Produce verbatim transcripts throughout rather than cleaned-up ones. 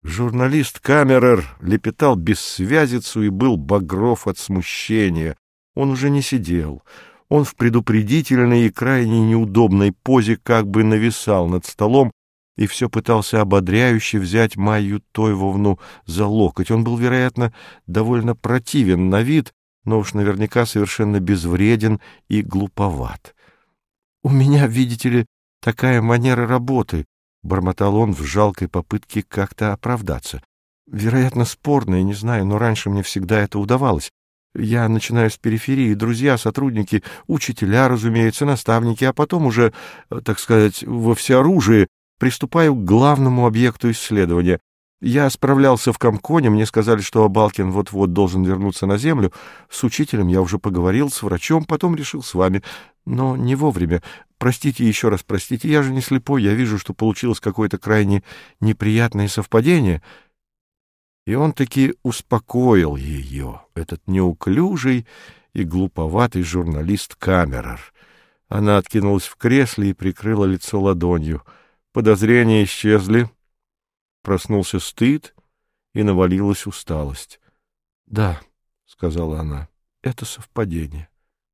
Журналист Камерер лепетал бессвязицу и был багров от смущения. Он уже не сидел. Он в предупредительной и крайне неудобной позе как бы нависал над столом и все пытался ободряюще взять Майю Тойвовну за локоть. Он был, вероятно, довольно противен на вид, но уж наверняка совершенно безвреден и глуповат. — У меня, видите ли, такая манера работы, — бормотал он в жалкой попытке как-то оправдаться. — Вероятно, спорная, не знаю, но раньше мне всегда это удавалось. Я начинаю с периферии, друзья, сотрудники, учителя, разумеется, наставники, а потом уже, так сказать, во всеоружии приступаю к главному объекту исследования. Я справлялся в Комконе, мне сказали, что Абалкин вот-вот должен вернуться на Землю. С учителем я уже поговорил, с врачом, потом решил с вами, но не вовремя. Простите, еще раз простите, я же не слепой, я вижу, что получилось какое-то крайне неприятное совпадение». И он таки успокоил ее, этот неуклюжий и глуповатый журналист Камерер. Она откинулась в кресле и прикрыла лицо ладонью. Подозрения исчезли, проснулся стыд и навалилась усталость. — Да, — сказала она, — это совпадение.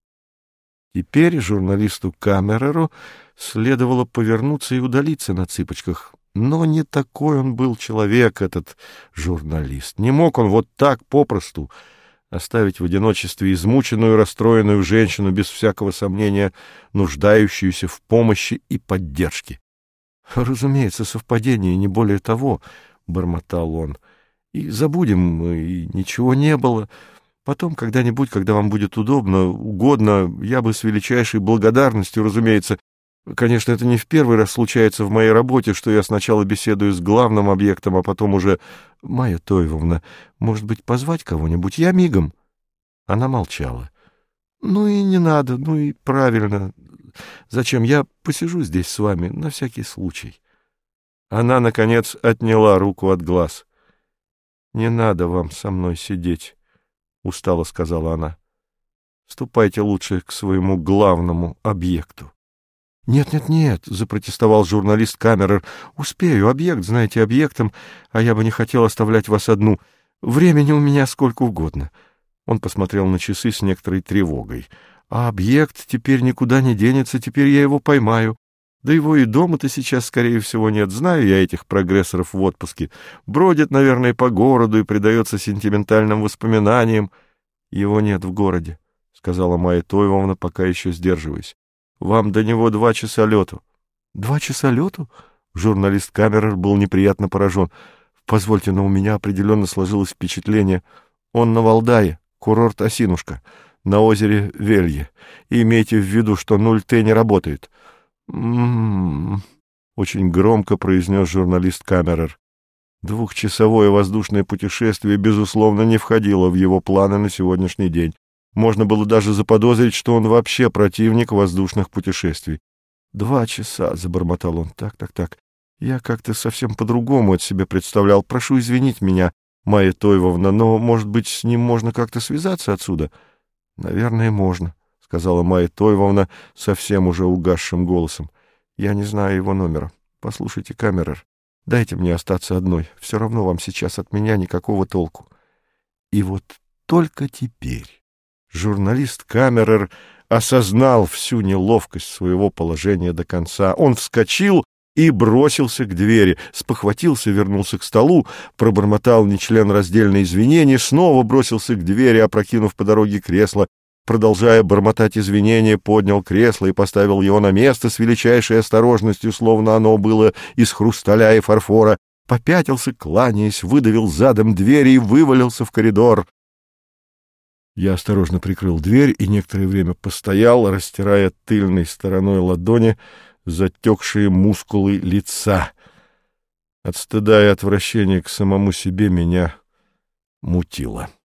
Теперь журналисту Камереру следовало повернуться и удалиться на цыпочках. Но не такой он был человек, этот журналист. Не мог он вот так попросту оставить в одиночестве измученную, расстроенную женщину, без всякого сомнения, нуждающуюся в помощи и поддержке. — Разумеется, совпадение, не более того, — бормотал он. — И забудем, и ничего не было. Потом, когда-нибудь, когда вам будет удобно, угодно, я бы с величайшей благодарностью, разумеется. Конечно, это не в первый раз случается в моей работе, что я сначала беседую с главным объектом, а потом уже... Майя Тойвовна, может быть, позвать кого-нибудь? Я мигом. Она молчала. Ну и не надо, ну и правильно. Зачем? Я посижу здесь с вами на всякий случай. Она, наконец, отняла руку от глаз. Не надо вам со мной сидеть, устало сказала она. Ступайте лучше к своему главному объекту. «Нет, нет, нет», — запротестовал журналист Камерер. «Успею, объект, знаете, объектом, а я бы не хотел оставлять вас одну. Времени у меня сколько угодно». Он посмотрел на часы с некоторой тревогой. «А объект теперь никуда не денется, теперь я его поймаю. Да его и дома-то сейчас, скорее всего, нет. Знаю я этих прогрессоров в отпуске. Бродит, наверное, по городу и предается сентиментальным воспоминаниям». «Его нет в городе», — сказала Майя Тойвовна, пока еще сдерживаясь. Вам до него два часа лету. — Два часа лету? Журналист Камерер был неприятно поражен. Позвольте, но у меня определенно сложилось впечатление. Он на Валдае, курорт Осинушка, на озере Велье. И имейте в виду, что нуль Т не работает. М-м-м, очень громко произнес журналист Камерер. Двухчасовое воздушное путешествие, безусловно, не входило в его планы на сегодняшний день. Можно было даже заподозрить, что он вообще противник воздушных путешествий. «Два часа», — забормотал он. «Так, так, так. Я как-то совсем по-другому от себя представлял. Прошу извинить меня, Майя Тойвовна, но, может быть, с ним можно как-то связаться отсюда?» «Наверное, можно», — сказала Майя Тойвовна совсем уже угасшим голосом. «Я не знаю его номера. Послушайте, Камерер, дайте мне остаться одной. Все равно вам сейчас от меня никакого толку». И вот только теперь журналист Камерер осознал всю неловкость своего положения до конца. Он вскочил и бросился к двери, спохватился, вернулся к столу, пробормотал нечленораздельные извинения, снова бросился к двери, опрокинув по дороге кресло, продолжая бормотать извинения, поднял кресло и поставил его на место с величайшей осторожностью, словно оно было из хрусталя и фарфора, попятился, кланяясь, выдавил задом двери и вывалился в коридор. Я осторожно прикрыл дверь и некоторое время постоял, растирая тыльной стороной ладони затекшие мускулы лица. От стыда и отвращения к самому себе меня мутило.